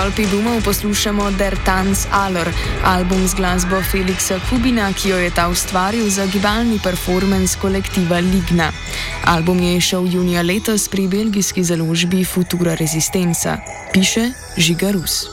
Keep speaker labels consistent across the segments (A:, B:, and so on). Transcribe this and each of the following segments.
A: Stolpi Dumov poslušamo Der Tanz aller, album z glasbo Felixa Kubina, ki jo je ta ustvaril za gibalni performance kolektiva Ligna. Album je izšel junija letos pri belgijski založbi Futura Resistenza. Piše Žiga Rus.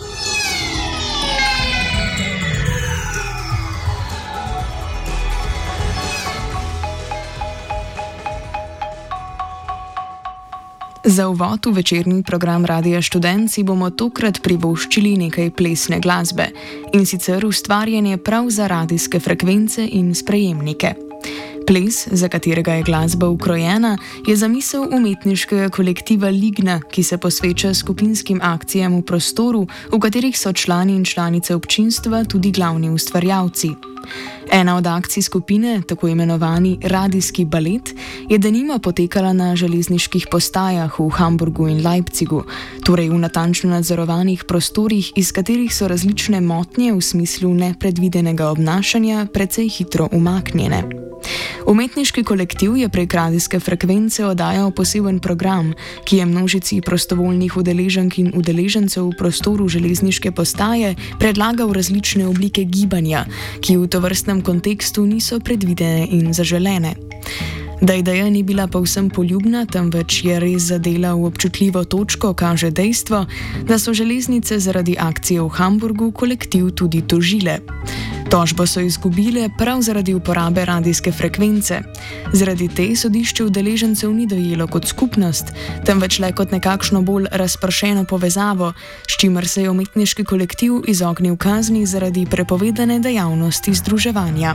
A: Za uvod v večerni program Radia Študent si bomo tokrat privoščili nekaj plesne glasbe, in sicer ustvarjanje prav za radijske frekvence in sprejemnike. Ples, za katerega je glasba ukrojena, je zamisel umetniškega kolektiva Ligna, ki se posveča skupinskim akcijam v prostoru, v katerih so člani in članice občinstva tudi glavni ustvarjalci. Ena od akcij skupine, tako imenovani radijski balet, je denimo potekala na železniških postajah v Hamburgu in Leipzigu, torej v natančno nadzorovanih prostorih, iz katerih so različne motnje v smislu nepredvidenega obnašanja precej hitro umaknjene. Umetniški kolektiv je prek radijske frekvence oddajal poseben program, ki je množici prostovoljnih udeleženk in udeležencev v prostoru železniške postaje predlagal različne oblike gibanja, ki v tovrstnem kontekstu niso predvidene in zaželene. Da ideja ni bila povsem poljubna, temveč je res zadela v občutljivo točko, kaže dejstvo, da so železnice zaradi akcije v Hamburgu kolektiv tudi tožile. Tožbo so izgubile prav zaradi uporabe radijske frekvence. Zaradi te sodišče udeležencev ni dojelo kot skupnost, temveč le kot nekakšno bolj razpršeno povezavo, s čimer se je umetniški kolektiv izognil kazni zaradi prepovedane dejavnosti združevanja.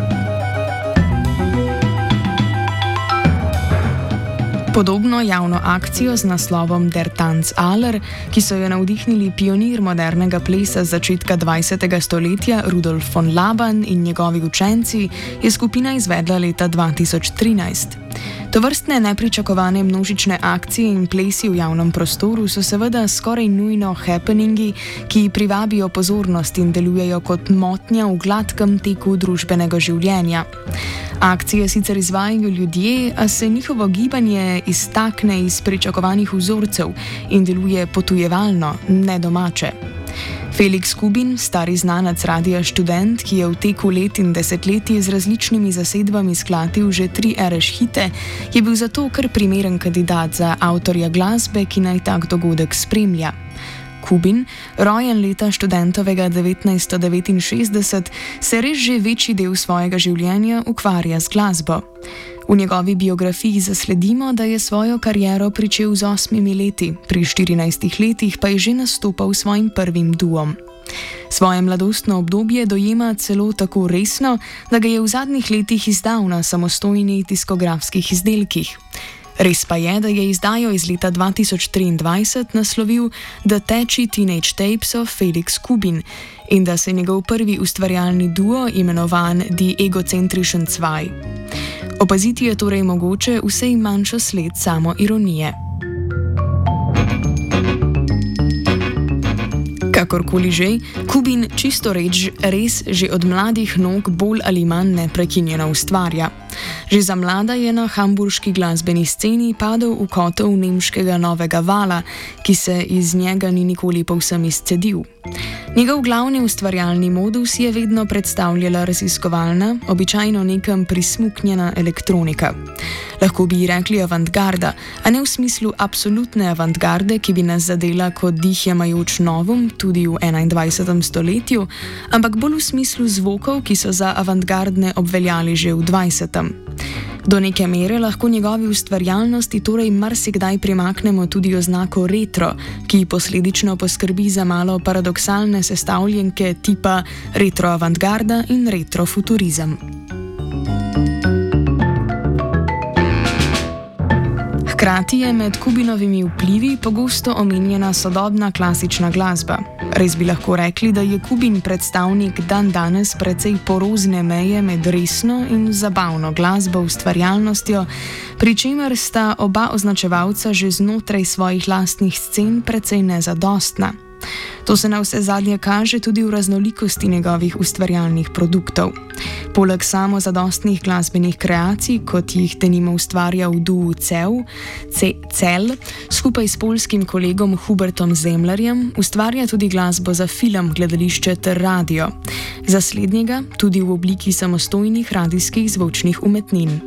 A: Podobno javno akcijo z naslovom Der Tanz aller, ki so jo navdihnili pionir modernega plesa z začetka 20. stoletja Rudolf von Laban in njegovi učenci, je skupina izvedla leta 2013. Tovrstne nepričakovane množične akcije in plesi v javnem prostoru so seveda skoraj nujno happeningi, ki privabijo pozornost in delujejo kot motnja v gladkem teku družbenega življenja. Akcije sicer izvajajo ljudje, a se njihovo gibanje iztakne iz pričakovanih vzorcev in deluje potujevalno, ne domače. Felix Kubin, stari znanec Radia Študent, ki je v teku let in desetletij z različnimi zasedbami sklatil že 3 ereš hite, je bil zato kar primeren kandidat za avtorja glasbe, ki naj tak dogodek spremlja. Kubin, rojen leta študentovega 1969, se res že večji del svojega življenja ukvarja z glasbo. V njegovi biografiji zasledimo, da je svojo kariero pričel z 8 leti, pri 14 letih pa je že nastopal s svojim prvim duom. Svoje mladostno obdobje dojema celo tako resno, da ga je v zadnjih letih izdal na samostojnih diskografskih izdelkih. Res pa je, da je izdajo iz leta 2023 naslovil The Tatchy Teenage Tapes of Felix Kubin in da se je njegov prvi ustvarjalni duo imenovan Die Egocentrischen Zwei. Opaziti je torej mogoče vsej manjšo sled samo ironije. Kakorkoli že, Kubin čisto res že od mladih nog bolj ali manj neprekinjeno ustvarja. Že za mlada je na hamburški glasbeni sceni padel v kotel nemškega novega vala, ki se iz njega ni nikoli povsem izcedil. Njegov glavni ustvarjalni modus je vedno predstavljala raziskovalna, običajno nekam prismuknjena elektronika. Lahko bi ji rekli avantgarda, a ne v smislu absolutne avantgarde, ki bi nas zadela kot dih jemajoč novum tudi v 21. stoletju, ampak bolj v smislu zvokov, ki so za avantgardne obveljali že v 20. Do neke mere lahko njegovi ustvarjalnosti torej marsikdaj primaknemo tudi oznako retro, ki posledično poskrbi za malo paradoksalne sestavljenke tipa retro-avantgarda in retro-futurizem. Hkrati je med Kubinovimi vplivi pogosto omenjena sodobna klasična glasba. Res bi lahko rekli, da je Kubin predstavnik dandanes precej porozne meje med resno in zabavno glasbo ustvarjalnostjo, pri čemer sta oba označevalca že znotraj svojih lastnih scen precej nezadostna. To se navsezadnje kaže tudi v raznolikosti njegovih ustvarjalnih produktov. Poleg samozadostnih glasbenih kreacij, kot jih denimo ustvarja v duu Cel, skupaj s poljskim kolegom Hubertom Zemlerjem, ustvarja tudi glasbo za film, gledališče ter radio. Za slednjega tudi v obliki samostojnih radijskih zvočnih umetnin.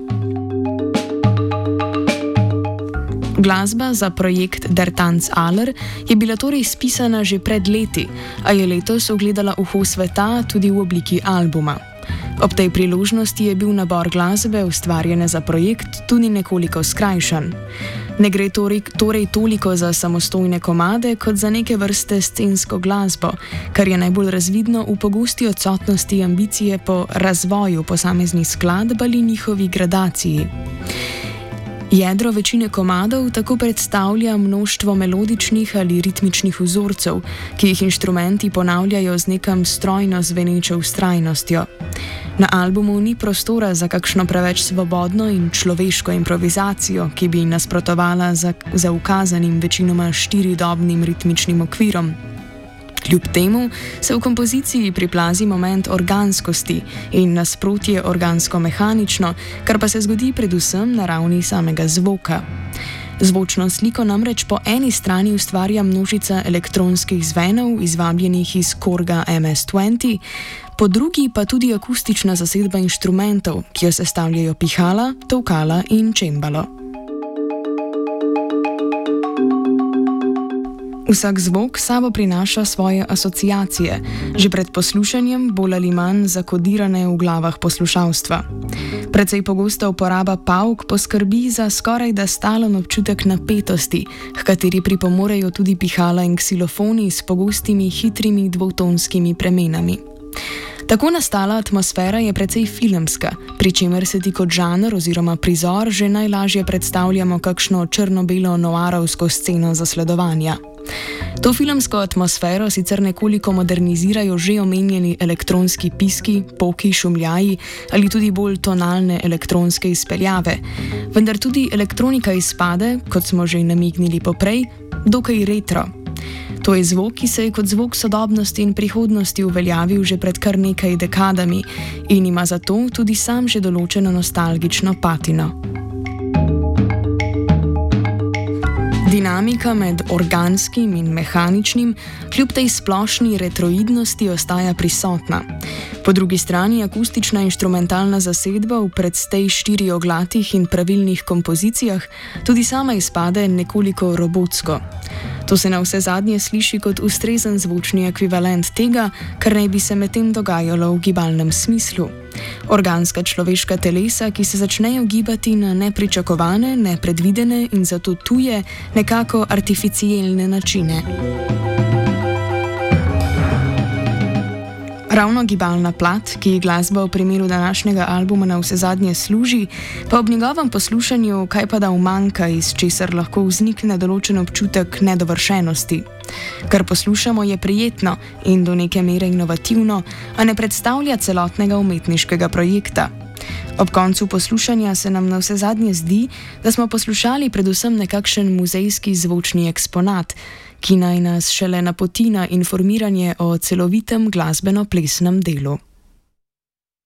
A: Glasba za projekt Der Tanz Aller je bila torej spisana že pred leti, a je letos ugledala uho sveta tudi v obliki albuma. Ob tej priložnosti je bil nabor glasbe, ustvarjene za projekt, tudi nekoliko skrajšan. Ne gre torej toliko za samostojne komade, kot za neke vrste scensko glasbo, kar je najbolj razvidno v pogosti odsotnosti ambicije po razvoju posameznih skladb ali njihovi gradaciji. Jedro večine komadov tako predstavlja množstvo melodičnih ali ritmičnih vzorcev, ki jih inštrumenti ponavljajo z nekam strojno zvenečo vztrajnostjo. Na albumu ni prostora za kakšno preveč svobodno in človeško improvizacijo, ki bi nasprotovala za ukazanim večinoma štiridobnim ritmičnim okvirom. Kljub temu se v kompoziciji priplazi moment organskosti in nasprotje organsko-mehanično, kar pa se zgodi predvsem na ravni samega zvoka. Zvočno sliko namreč po eni strani ustvarja množica elektronskih zvenov, izvabljenih iz Korga MS-20, po drugi pa tudi akustična zasedba inštrumentov, ki jo sestavljajo pihala, tolkala in čembalo. Vsak zvok sabo prinaša svoje asociacije, že pred poslušanjem bolj ali manj zakodirane v glavah poslušalstva. Precej pogosta uporaba pavk poskrbi za skorajda stalen občutek napetosti, h kateri pripomorejo tudi pihala in ksilofoni s pogostimi hitrimi dvotonskimi premenami. Tako nastala atmosfera je precej filmska, pri čemer se ti kot žanr oziroma prizor že najlažje predstavljamo kakšno črno-belo noarovsko sceno zasledovanja. To filmsko atmosfero sicer nekoliko modernizirajo že omenjeni elektronski piski, poki, šumljaji ali tudi bolj tonalne elektronske izpeljave, vendar tudi elektronika izpade, kot smo že namignili poprej, dokaj retro. To je zvok, ki se je kot zvok sodobnosti in prihodnosti uveljavil že pred kar nekaj dekadami in ima zato tudi sam že določeno nostalgično patino. Dinamika med organskim in mehaničnim kljub tej splošni retroidnosti ostaja prisotna. Po drugi strani akustična inštrumentalna zasedba v predstej štirioglatih in pravilnih kompozicijah tudi sama izpade nekoliko robotsko. To se navsezadnje sliši kot ustrezen zvočni ekvivalent tega, kar naj bi se medtem dogajalo v gibalnem smislu. Organska človeška telesa, ki se začnejo gibati na nepričakovane, nepredvidene in zato tuje, nekako artificielne načine. Ravno gibalna plat, ki ji glasba v primeru današnjega albuma navsezadnje služi, pa ob njegovem poslušanju kajpada umanjka, iz česar lahko vznikne določen občutek nedovršenosti. Kar poslušamo je prijetno in do neke mere inovativno, a ne predstavlja celotnega umetniškega projekta. Ob koncu poslušanja se nam navsezadnje zdi, da smo poslušali predvsem nekakšen muzejski zvočni eksponat, ki naj nas šele napoti na informiranje o celovitem glasbeno-plesnem delu.